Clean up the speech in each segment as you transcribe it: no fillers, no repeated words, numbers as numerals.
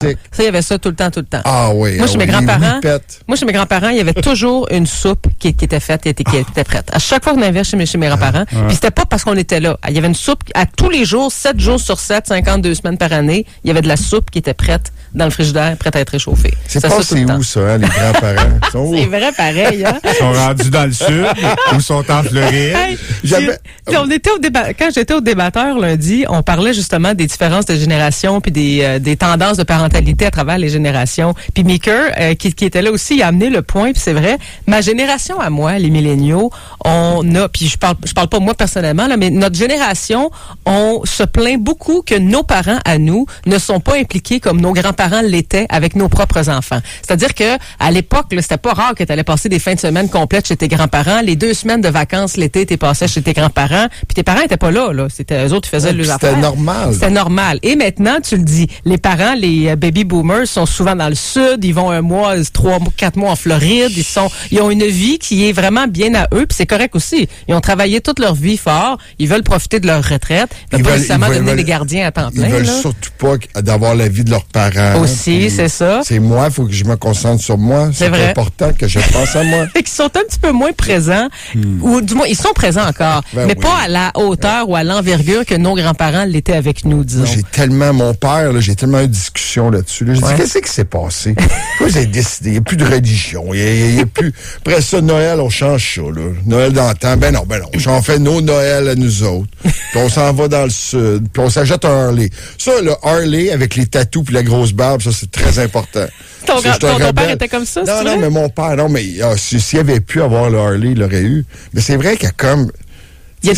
Ça, il y avait ça tout le temps. Ah oui. Moi, chez mes grands-parents, il y avait toujours une soupe qui était faite et qui était prête. À chaque fois qu'on avait chez mes grands-parents, puis c'était pas parce qu'on était là. Il y avait une soupe à tous les jours, 7 jours sur 7, 52 semaines par année. Il y avait de la soupe qui était prête dans le frigidaire, prête à être réchauffée. C'est où ça, hein, les grands-parents? C'est vrai pareil, hein? Ils sont rendus dans le sud ou sont en Floride. Quand j'étais au débatteur lundi, on parlait justement des différences de génération puis des tendances de parentalité à travers les générations. Puis Meeker, qui était là aussi, il a amené le point, puis c'est vrai, ma génération à moi, les milléniaux, puis je parle pas moi personnellement, là, mais notre génération, on se plaint beaucoup que nos parents à nous ne sont pas impliqués comme nos grands-parents l'étaient avec nos propres enfants. C'est-à-dire que à l'époque, là, c'était pas rare que tu allais passer des fins de semaine complètes chez tes grands-parents. Les 2 semaines de vacances l'été, tu passais chez tes grands-parents, puis tes parents étaient pas là. C'était eux autres qui faisaient leurs affaires. C'était normal. Et maintenant, tu le dis, les parents, les baby boomers sont souvent dans le sud, ils vont 1 mois, 3, 4 mois en Floride, ils ont une vie qui est vraiment bien à eux, puis c'est correct aussi. Ils ont travaillé toute leur vie fort, ils veulent profiter de leur retraite, pas nécessairement devenir des gardiens à temps plein. Ils veulent surtout pas d'avoir la vie de leurs parents. Aussi, c'est ça. C'est moi, il faut que je me concentre sur moi. C'est important que je pense à moi. Ils sont un petit peu moins présents, ou du moins, ils sont présents encore, mais pas à la hauteur ou à l'envergure que nos grands-parents l'étaient avec nous, disons. Moi, mon père, j'ai tellement eu de discussions là-dessus. Là. Je dis, qu'est-ce qui s'est passé? Quoi, vous avez décidé? Il n'y a plus de religion. Il y a plus... Après ça, Noël, on change ça, là. Noël d'antan. Ben non. On fait nos Noëls à nous autres. Puis on s'en va dans le sud. Puis on s'achète un Harley. Ça, le Harley, avec les tatous puis la grosse barbe, ça, c'est très important. Ton père était comme ça, Non, mais mon père, s'il avait pu avoir le Harley, il l'aurait eu. Mais c'est vrai qu'il y a comme... Puis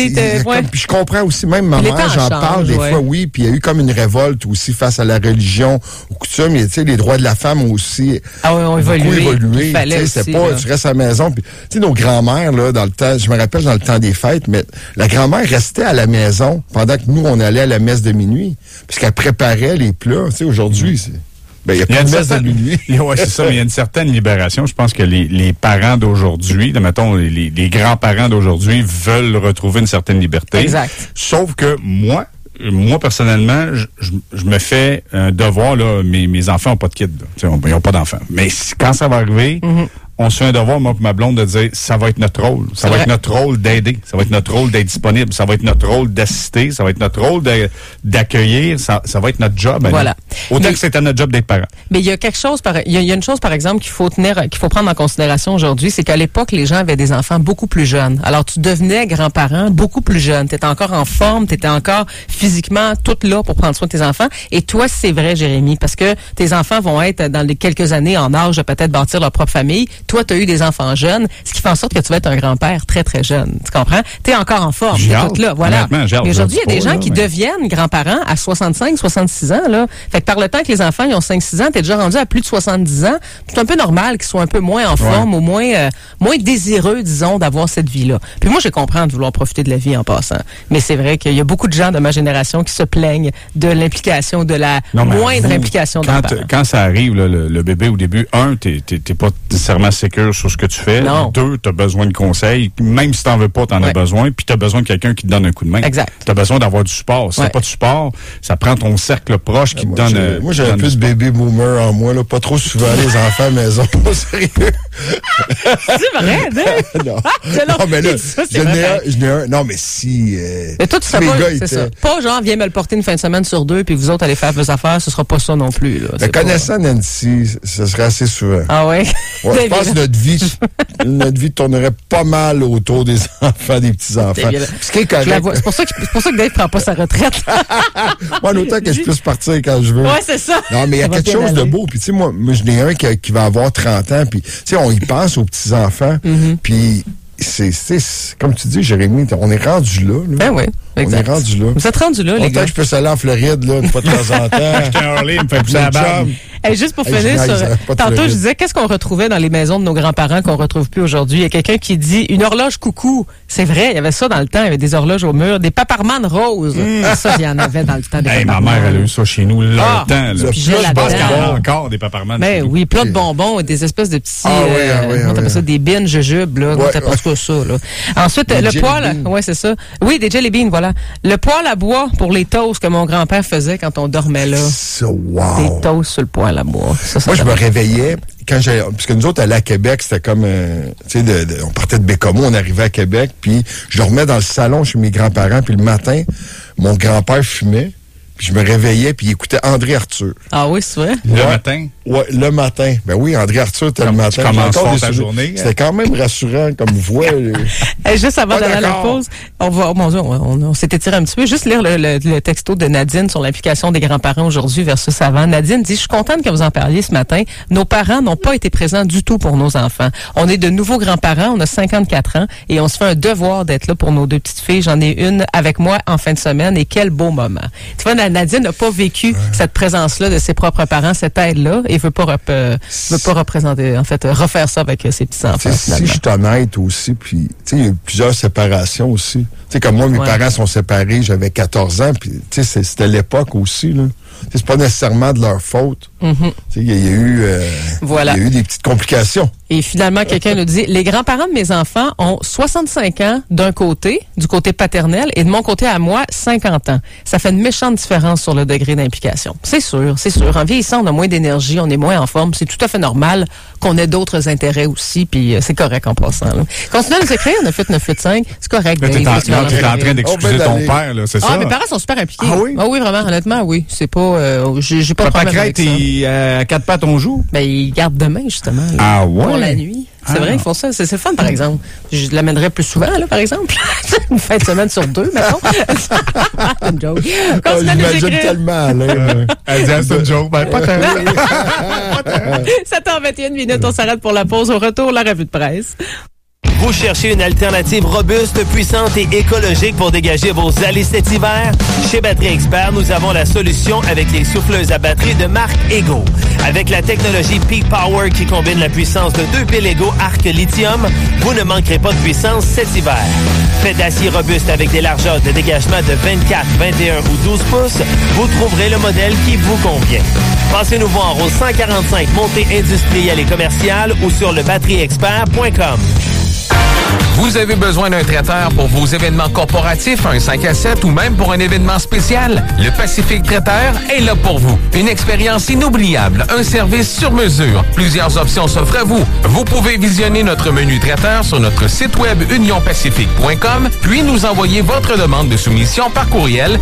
je comprends aussi, même ma mère, j'en parle des fois, oui, puis il y a eu comme une révolte aussi face à la religion, aux coutumes, tu sais, les droits de la femme ont aussi ont évolué. C'est pas, tu restes à la maison, puis tu sais, nos grands-mères, là, dans le temps, je me rappelle dans le temps des fêtes, mais la grand-mère restait à la maison pendant que nous, on allait à la messe de minuit, puisqu'elle préparait les plats, tu sais, aujourd'hui, c'est... il y a pas de messe de minuit. Oui, c'est ça, mais il y a une certaine libération. Je pense que les parents d'aujourd'hui, mettons, les grands-parents d'aujourd'hui veulent retrouver une certaine liberté. Exact. Sauf que moi, personnellement, je me fais un devoir, là, mes enfants n'ont pas de kids, ils n'ont pas d'enfants. Mais quand ça va arriver, on se fait un devoir, moi et ma blonde, de dire, ça va être notre rôle. Ça va être notre rôle d'aider. Ça va être notre rôle d'être disponible. Ça va être notre rôle d'assister. Ça va être notre rôle d'accueillir. Ça va être notre job. Voilà. Autant que c'était notre job d'être parent. Mais il y a quelque chose, il y a une chose, par exemple, qu'il faut prendre en considération aujourd'hui, c'est qu'à l'époque, les gens avaient des enfants beaucoup plus jeunes. Alors, tu devenais grand-parent beaucoup plus jeune. Tu étais encore en forme, tu étais encore physiquement toute là pour prendre soin de tes enfants. Et toi, c'est vrai, Jérémy, parce que tes enfants vont être dans les quelques années en âge de peut-être bâtir leur propre famille. Toi, tu as eu des enfants jeunes, ce qui fait en sorte que tu vas être un grand-père très, très jeune. Tu comprends? Tu es encore en forme. Tu es toute là. Voilà. Mais aujourd'hui, il y a des gens qui deviennent grands-parents à 65, 66 ans. Là. Fait que par le temps que les enfants ils ont 5-6 ans, tu es déjà rendu à plus de 70 ans. C'est un peu normal qu'ils soient un peu moins en forme ou moins désireux, disons, d'avoir cette vie-là. Puis moi, je comprends de vouloir profiter de la vie en passant. Mais c'est vrai qu'il y a beaucoup de gens de ma génération qui se plaignent de l'implication, de la moindre implication d'un parent. Quand ça arrive, là, le bébé au début, t'es pas nécessairement sécure sur ce que tu fais. Non. 2, t'as besoin de conseils. Même si t'en veux pas, t'en as besoin. Puis t'as besoin de quelqu'un qui te donne un coup de main. Exact. T'as besoin d'avoir du support. Si t'as pas de support, ça prend ton cercle proche qui te donne... Moi, j'ai un peu de baby boomer en moi, là. Pas trop souvent les enfants à la maison. Pas sérieux. C'est vrai, hein? Non, mais là, je n'ai un... Non, mais si... mais toi, tu sais pas, c'est ça. Pas genre, viens me le porter une fin de semaine sur 2, puis vous autres allez faire vos affaires, ce sera pas ça non plus, là. Mais connaissant Nancy, ce serait assez souvent. Ah ouais? Je pense que notre vie tournerait pas mal autour des enfants, des petits-enfants. Ce qui est correct. C'est pour ça que Dave prend pas sa retraite. Moi, autant que je puisse partir quand je veux. Ouais, c'est ça. Non, mais il y a quelque chose de beau. Puis, tu sais, moi, j'en ai un qui va avoir 30 ans. Puis, tu sais, on y pense aux petits-enfants. Puis, c'est comme tu dis, Jérémy, on est rendu là. Ben oui, exact. On est rendu là. Vous êtes rendu là, les gars. Autant que je peux aller en Floride, là, une fois de temps en temps. Acheter un Harley, me fait pousser la barbe. Hey, juste pour finir sur... Tantôt, je disais, qu'est-ce qu'on retrouvait dans les maisons de nos grands-parents qu'on retrouve plus aujourd'hui? Il y a quelqu'un qui dit une horloge coucou. C'est vrai, il y avait ça dans le temps. Il y avait des horloges au mur, des paparmanes roses. Ça, il y en avait dans le temps. Ma mère, elle a eu ça chez nous longtemps. Je pense qu'il y en a encore des paparmanes. Ben oui, plein de bonbons et des espèces de petits... on appelle ça des bines jujubes, là. On t'appelle ça, là. Ensuite, le poêle... Ouais, c'est ça. Oui, des jelly beans, voilà. Le poêle à bois pour les toasts que mon grand-père faisait quand on dormait là. Wow. Des toasts sur le poêle à bois. Moi, je me réveillais quand j'allais... Parce que nous autres, aller à Québec, c'était comme... tu sais, on partait de Bécomo, on arrivait à Québec, puis je dormais dans le salon chez mes grands-parents, puis le matin, mon grand-père fumait. Puis je me réveillais, puis il écoutait André Arthur. Ah oui, c'est vrai? Le matin? Oui, le matin. Ben oui, André Arthur, c'était le matin. Tu commences fort ta journée. C'était quand même rassurant comme voix. Juste avant d'aller à la pause, on s'est étiré un petit peu. Juste lire le texto de Nadine sur l'implication des grands-parents aujourd'hui versus avant. Nadine dit, je suis contente que vous en parliez ce matin. Nos parents n'ont pas été présents du tout pour nos enfants. On est de nouveaux grands-parents, on a 54 ans, et on se fait un devoir d'être là pour nos deux petites filles. J'en ai une avec moi en fin de semaine, et quel beau moment. Tu vois, Nadine n'a pas vécu cette présence-là de ses propres parents, cette aide-là, et veut pas représenter, en fait, refaire ça avec ses petits-enfants. Si je suis honnête aussi, puis, tu sais, il y a eu plusieurs séparations aussi. Tu sais, comme moi, mes parents sont séparés, j'avais 14 ans, puis, tu sais, c'était l'époque aussi, là. C'est pas nécessairement de leur faute. Il y a eu des petites complications. Et finalement, quelqu'un nous dit, les grands-parents de mes enfants ont 65 ans d'un côté, du côté paternel, et de mon côté à moi, 50 ans. Ça fait une méchante différence sur le degré d'implication. C'est sûr. En vieillissant, on a moins d'énergie, on est moins en forme. C'est tout à fait normal qu'on ait d'autres intérêts aussi, puis c'est correct en passant. Là. Continuez à nous écrire, 985, c'est correct. T'es en train d'excuser ton père, là, c'est ça? Mes parents sont super impliqués. Ah oui? Ah oui, vraiment, honnêtement, oui. C'est pas... j'ai pas de problème avec ça. Papa Crête, à quatre pattes, on joue? Ben, ils gardent demain, justement. Là, ah ouais? Pour la nuit. C'est vrai, ils font ça. C'est fun, par exemple. Je l'amènerais plus souvent, là, par exemple. Une fin de semaine sur 2, mettons. C'est une joke. J'imagine tellement, là. Elle dit, c'est une joke. Ben, pas tant. 7h21, on s'arrête pour la pause. Au retour, la revue de presse. Vous cherchez une alternative robuste, puissante et écologique pour dégager vos allées cet hiver? Chez Batterie Expert, nous avons la solution avec les souffleuses à batterie de marque Ego. Avec la technologie Peak Power qui combine la puissance de 2 piles Ego Arc Lithium, vous ne manquerez pas de puissance cet hiver. Fait d'acier robuste avec des largeurs de dégagement de 24, 21 ou 12 pouces, vous trouverez le modèle qui vous convient. Passez-nous voir au 145 Montée industrielle et commerciale ou sur lebatterieexpert.com. Vous avez besoin d'un traiteur pour vos événements corporatifs, un 5 à 7 ou même pour un événement spécial? Le Pacifique Traiteur est là pour vous. Une expérience inoubliable, un service sur mesure. Plusieurs options s'offrent à vous. Vous pouvez visionner notre menu traiteur sur notre site web unionpacifique.com, puis nous envoyer votre demande de soumission par courriel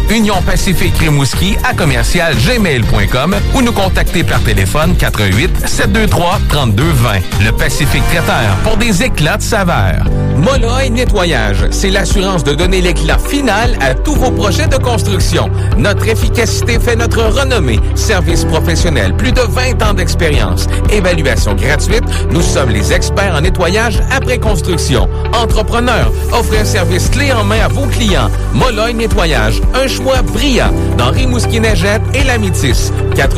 unionpacifique-rimouski@gmail.com ou nous contacter par téléphone 418-723-3220. Le Pacifique Traiteur pour des éclats de saveur. Molloy Nettoyage, c'est l'assurance de donner l'éclat final à tous vos projets de construction. Notre efficacité fait notre renommée. Service professionnel, plus de 20 ans d'expérience. Évaluation gratuite, nous sommes les experts en nettoyage après construction. Entrepreneurs, offrez un service clé en main à vos clients. Molloy Nettoyage, un choix brillant dans Rimouski-Neigette et la Métis.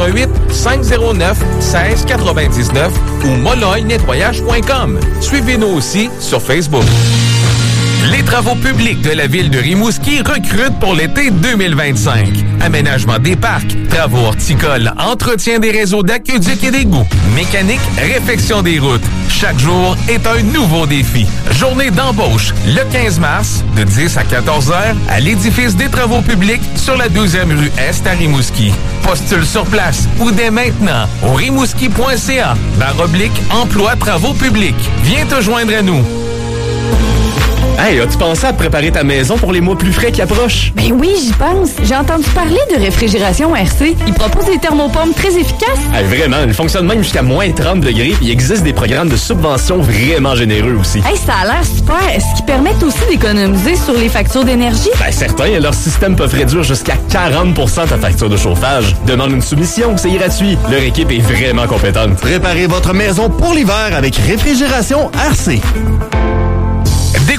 418-509-1699 ou molloynettoyage.com. Suivez-nous aussi sur Facebook. Les travaux publics de la ville de Rimouski recrutent pour l'été 2025. Aménagement des parcs, travaux horticoles, entretien des réseaux d'aqueduc et d'égouts, mécanique, réfection des routes. Chaque jour est un nouveau défi. Journée d'embauche le 15 mars de 10 à 14 heures à l'édifice des travaux publics sur la 12e rue Est à Rimouski. Postule sur place ou dès maintenant au rimouski.ca/emploi travaux publics. Viens te joindre à nous. Hey, as-tu pensé à préparer ta maison pour les mois plus frais qui approchent? Ben oui, j'y pense. J'ai entendu parler de réfrigération RC. Ils proposent des thermopompes très efficaces. Hey, vraiment, ils fonctionnent même jusqu'à moins 30 degrés. Puis il existe des programmes de subvention vraiment généreux aussi. Hey, ça a l'air super. Est-ce qu'ils permettent aussi d'économiser sur les factures d'énergie? Ben certains, leur système peut réduire jusqu'à 40% ta facture de chauffage. Demande une soumission, c'est gratuit. Leur équipe est vraiment compétente. Préparez votre maison pour l'hiver avec réfrigération RC.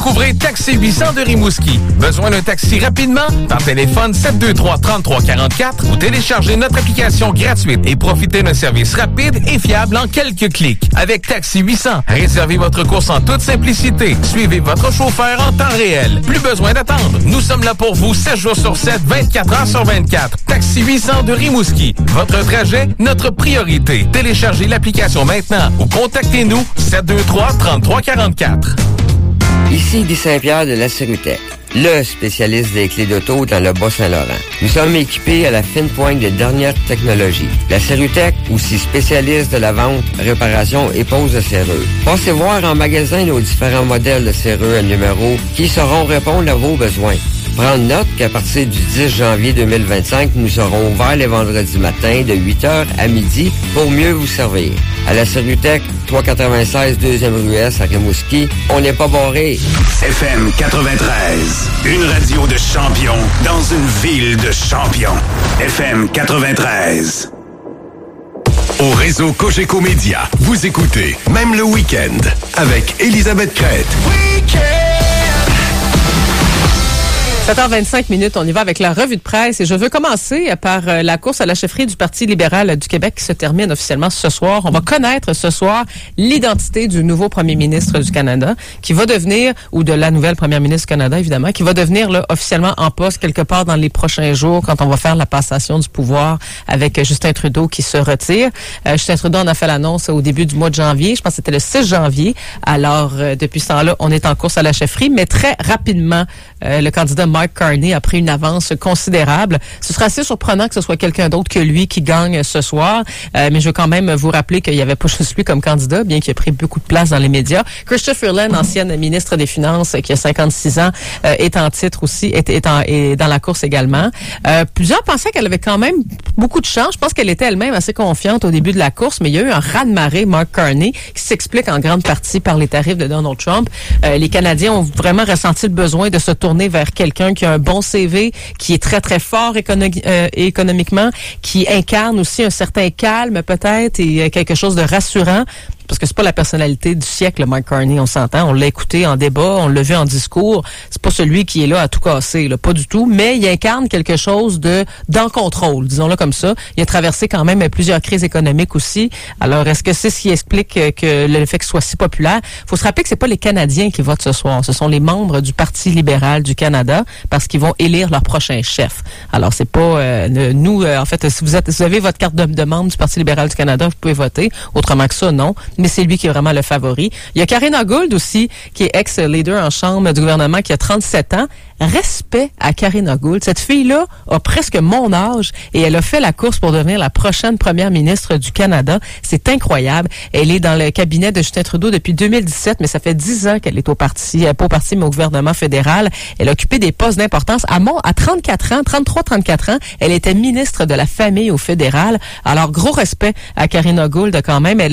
Découvrez Taxi 800 de Rimouski. Besoin d'un taxi rapidement? Par téléphone 723-3344 ou téléchargez notre application gratuite et profitez d'un service rapide et fiable en quelques clics. Avec Taxi 800, réservez votre course en toute simplicité. Suivez votre chauffeur en temps réel. Plus besoin d'attendre. Nous sommes là pour vous 7 jours sur 7, 24 heures sur 24. Taxi 800 de Rimouski. Votre trajet, notre priorité. Téléchargez l'application maintenant ou contactez-nous 723-3344. Ici Guy Saint-Pierre de la Serutech, le spécialiste des clés d'auto dans le Bas-Saint-Laurent. Nous sommes équipés à la fine pointe des dernières technologies. La Serutech, aussi spécialiste de la vente, réparation et pose de serrure. Passez voir en magasin nos différents modèles de serrure à numéro qui sauront répondre à vos besoins. Prendre note qu'à partir du 10 janvier 2025, nous serons ouverts les vendredis matins de 8h à midi pour mieux vous servir. À la Serutech, 396 2e rue S à Rimouski, on n'est pas barré. FM 93, une radio de champions dans une ville de champions. FM 93. Au réseau Cogeco Média, vous écoutez Même le week-end avec Elisabeth Crête. 7h25, on y va avec la revue de presse et je veux commencer par la course à la chefferie du Parti libéral du Québec qui se termine officiellement ce soir. On va connaître ce soir l'identité du nouveau premier ministre du Canada qui va devenir, ou de la nouvelle première ministre du Canada évidemment, qui va devenir là, officiellement en poste quelque part dans les prochains jours quand on va faire la passation du pouvoir avec Justin Trudeau qui se retire. Justin Trudeau en a fait l'annonce au début du mois de janvier, je pense que c'était le 6 janvier. Alors depuis ce temps-là, on est en course à la chefferie, mais très rapidement, le candidat Mark Carney a pris une avance considérable. Ce sera assez surprenant que ce soit quelqu'un d'autre que lui qui gagne ce soir, mais je veux quand même vous rappeler qu'il n'y avait pas juste lui comme candidat, bien qu'il ait pris beaucoup de place dans les médias. Chrystia Freeland, ancienne ministre des Finances, qui a 56 ans, est en titre aussi, est dans la course également. Plusieurs pensaient qu'elle avait quand même beaucoup de chance. Je pense qu'elle était elle-même assez confiante au début de la course, mais il y a eu un raz-de-marée, Mark Carney, qui s'explique en grande partie par les tarifs de Donald Trump. Les Canadiens ont vraiment ressenti le besoin de se tourner vers quelqu'un qui a un bon CV, qui est très, très fort économiquement, qui incarne aussi un certain calme peut-être et quelque chose de rassurant. Parce que c'est pas la personnalité du siècle, Mark Carney, on s'entend. On l'a écouté en débat, on l'a vu en discours. C'est pas celui qui est là à tout casser, là, pas du tout. Mais il incarne quelque chose d'en contrôle, disons-le comme ça. Il a traversé quand même plusieurs crises économiques aussi. Alors, est-ce que c'est ce qui explique que le fait qu'il soit si populaire? Faut se rappeler que c'est pas les Canadiens qui votent ce soir. Ce sont les membres du Parti libéral du Canada parce qu'ils vont élire leur prochain chef. Alors, c'est pas nous. En fait, si vous avez votre carte de membre du Parti libéral du Canada, vous pouvez voter. Autrement que ça, non. Mais c'est lui qui est vraiment le favori. Il y a Karina Gould aussi, qui est ex-leader en chambre du gouvernement, qui a 37 ans. Respect à Karina Gould. Cette fille-là a presque mon âge et elle a fait la course pour devenir la prochaine première ministre du Canada. C'est incroyable. Elle est dans le cabinet de Justin Trudeau depuis 2017, mais ça fait 10 ans qu'elle est au parti, pas au parti, mais au gouvernement fédéral. Elle a occupé des postes d'importance. À 34 ans, 33-34 ans, elle était ministre de la Famille au fédéral. Alors, gros respect à Karina Gould quand même.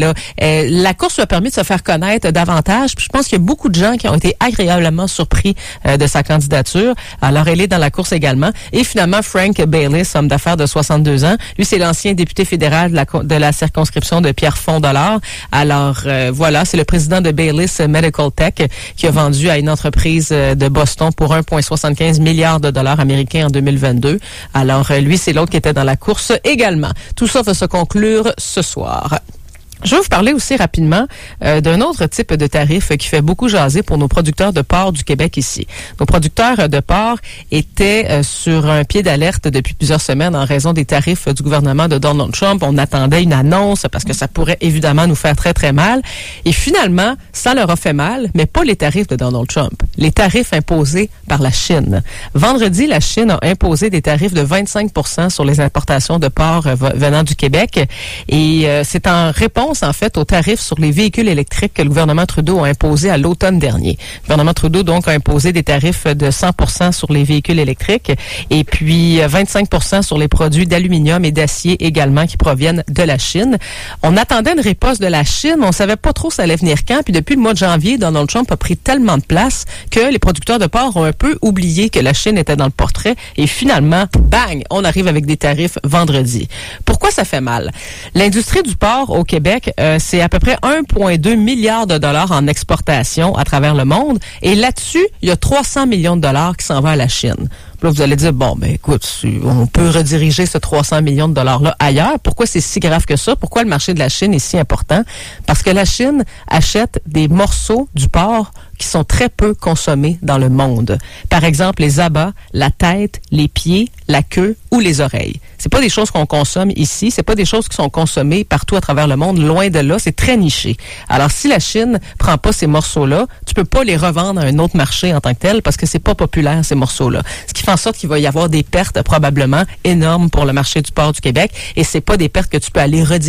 La course lui a permis de se faire connaître davantage. Puis je pense qu'il y a beaucoup de gens qui ont été agréablement surpris de sa candidature. Alors, elle est dans la course également. Et finalement, Frank Baylis, homme d'affaires de 62 ans. Lui, c'est l'ancien député fédéral de la circonscription de Pierrefonds-Dollard. Alors, voilà, c'est le président de Baylis Medical Tech qui a vendu à une entreprise de Boston pour 1,75 milliard de dollars américains en 2022. Alors, lui, c'est l'autre qui était dans la course également. Tout ça va se conclure ce soir. Je vais vous parler aussi rapidement d'un autre type de tarif qui fait beaucoup jaser pour nos producteurs de porc du Québec ici. Nos producteurs de porc étaient sur un pied d'alerte depuis plusieurs semaines en raison des tarifs du gouvernement de Donald Trump. On attendait une annonce parce que ça pourrait évidemment nous faire très, très mal. Et finalement, ça leur a fait mal, mais pas les tarifs de Donald Trump. Les tarifs imposés par la Chine. Vendredi, la Chine a imposé des tarifs de 25% sur les importations de porc venant du Québec. Et c'est en réponse en fait aux tarifs sur les véhicules électriques que le gouvernement Trudeau a imposé à l'automne dernier. Le gouvernement Trudeau donc a imposé des tarifs de 100% sur les véhicules électriques et puis 25% sur les produits d'aluminium et d'acier également qui proviennent de la Chine. On attendait une riposte de la Chine, mais on savait pas trop ça allait venir quand. Puis depuis le mois de janvier, Donald Trump a pris tellement de place que les producteurs de porc ont un peu oublié que la Chine était dans le portrait et finalement, bang, on arrive avec des tarifs vendredi. Pourquoi ça fait mal? L'industrie du porc au Québec, c'est à peu près 1,2 milliard de dollars en exportation à travers le monde et là-dessus, il y a 300 millions de dollars qui s'en vont à la Chine. Là, vous allez dire, bon, ben écoute, on peut rediriger ce 300 millions de dollars-là ailleurs. Pourquoi c'est si grave que ça? Pourquoi le marché de la Chine est si important? Parce que la Chine achète des morceaux du porc qui sont très peu consommés dans le monde. Par exemple, les abats, la tête, les pieds, la queue ou les oreilles. C'est pas des choses qu'on consomme ici, c'est pas des choses qui sont consommées partout à travers le monde, loin de là, c'est très niché. Alors si la Chine prend pas ces morceaux-là, tu peux pas les revendre à un autre marché en tant que tel parce que c'est pas populaire ces morceaux-là. Ce qui fait en sorte qu'il va y avoir des pertes probablement énormes pour le marché du porc du Québec et c'est pas des pertes que tu peux aller rediriger